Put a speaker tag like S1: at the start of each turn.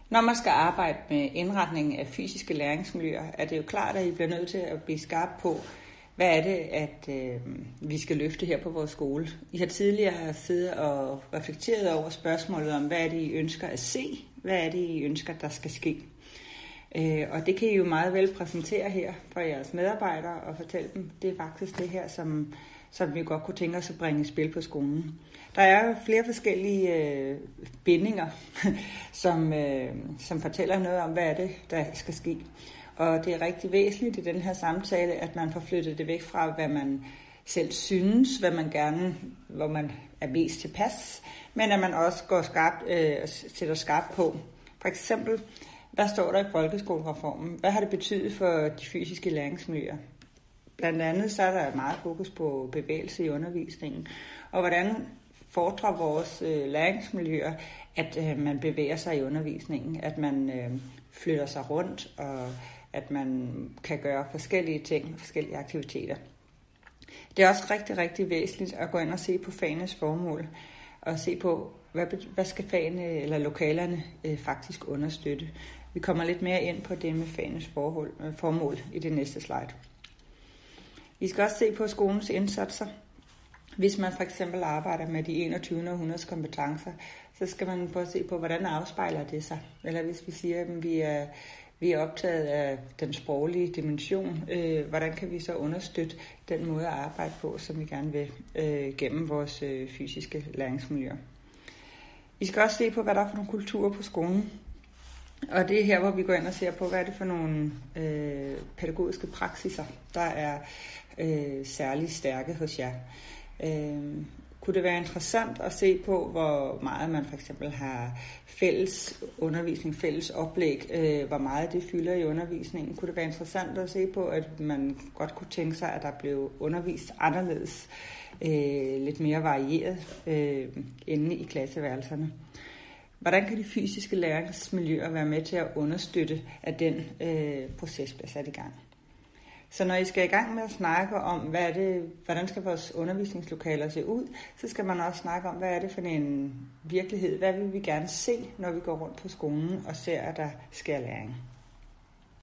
S1: Når man skal arbejde med indretningen af fysiske læringsmiljøer, er det jo klart, at I bliver nødt til at blive skarp på, hvad er det, at vi skal løfte her på vores skole. I har tidligere siddet og reflekteret over spørgsmålet om, hvad er det, I ønsker at se? Hvad er det, I ønsker, der skal ske? Og det kan I jo meget vel præsentere her for jeres medarbejdere og fortælle dem, det er faktisk det her, som vi godt kunne tænke os at bringe i spil på skolen. Der er flere forskellige bindinger, som fortæller noget om, hvad er det, der skal ske. Og det er rigtig væsentligt i den her samtale, at man får flyttet det væk fra, hvad man selv synes, hvor man er mest tilpas, men at man også går sætter skarpt på. For eksempel, hvad står der i folkeskolereformen? Hvad har det betydet for de fysiske læringsmiljøer? Blandt andet så er der meget fokus på bevægelse i undervisningen, og hvordan fordrer vores læringsmiljøer, at man bevæger sig i undervisningen, at man flytter sig rundt, og at man kan gøre forskellige ting, forskellige aktiviteter. Det er også rigtig, rigtig væsentligt at gå ind og se på fagenes formål, og se på, hvad skal fagene eller lokalerne faktisk understøtte. Vi kommer lidt mere ind på det med fagenes formål i det næste slide. Vi skal også se på skolens indsatser. Hvis man for eksempel arbejder med de 21. århundredes kompetencer, så skal man prøve at se på, hvordan afspejler det sig. Eller hvis vi siger, at vi er optaget af den sproglige dimension, hvordan kan vi så understøtte den måde at arbejde på, som vi gerne vil gennem vores fysiske læringsmiljøer. Vi skal også se på, hvad der er for nogle kulturer på skolen. Og det er her, hvor vi går ind og ser på, hvad er det for nogle pædagogiske praksiser, der er særligt stærke hos jer. Kunne det være interessant at se på, hvor meget man for eksempel har fælles undervisning, fælles oplæg, hvor meget det fylder i undervisningen? Kunne det være interessant at se på, at man godt kunne tænke sig, at der blev undervist anderledes, lidt mere varieret inde i klasseværelserne? Hvordan kan de fysiske læringsmiljøer være med til at understøtte, at den proces bliver sat i gang? Så når I skal i gang med at snakke om, hvordan skal vores undervisningslokaler se ud, så skal man også snakke om, hvad er det for en virkelighed? Hvad vil vi gerne se, når vi går rundt på skolen og ser, at der sker læring?